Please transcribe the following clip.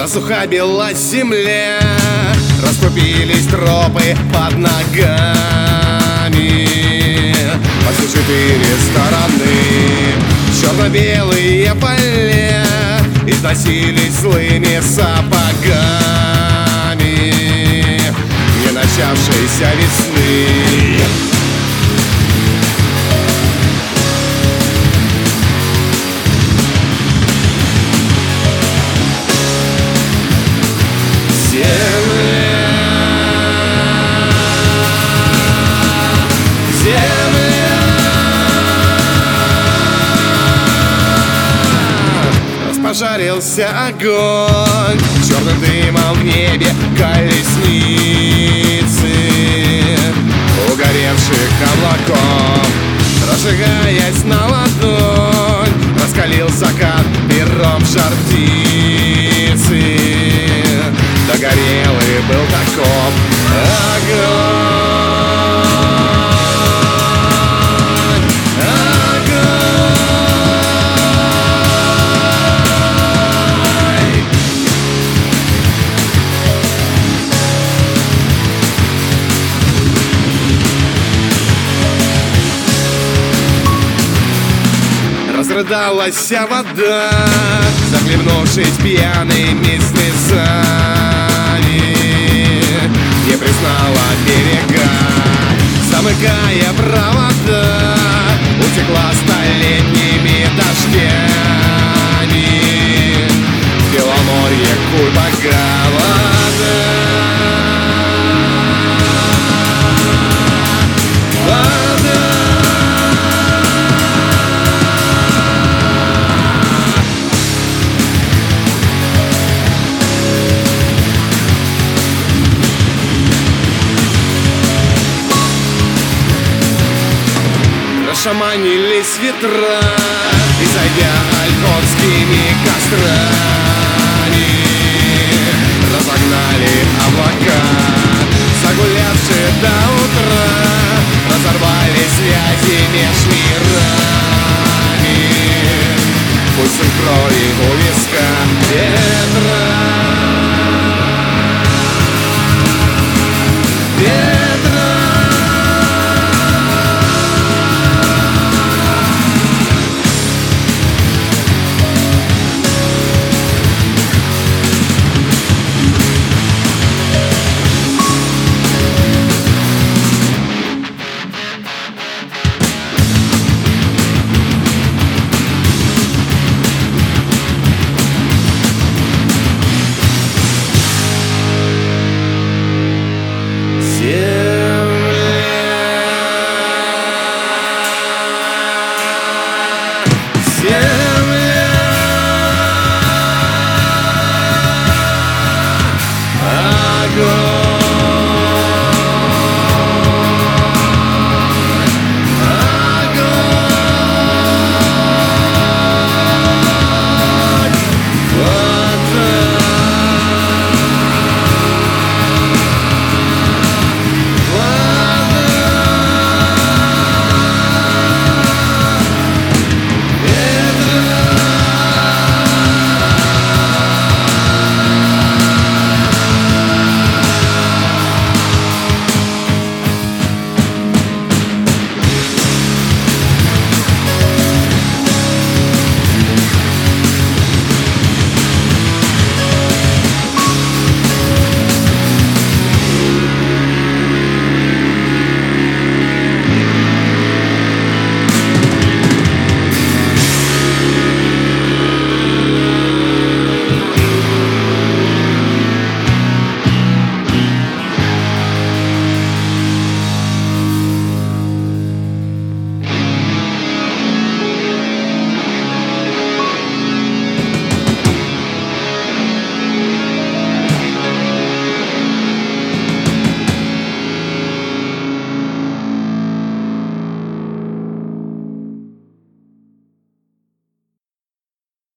Засуха бела земля, расступились тропы под ногами. По всей 4 стороны черно-белые поля износились злыми сапогами не начавшейся весны. Пожарился огонь, черным дымом в небе колесницы угоревших облаков, разжигаясь на ладонь, раскалил закат пером жар птицы. Догорелый был таков огонь. Разрыдалась вода, захлебнувшись пьяными слезами, не признала берега, замыкая провода, утекла столетними дождями в Беломорье Кульбагава. Шаманились ветра, и зайдя ольховскими кострами, разогнали облака, загулявшие до утра, разорвали связи меж мирами. Пульсом крови у виска ветра.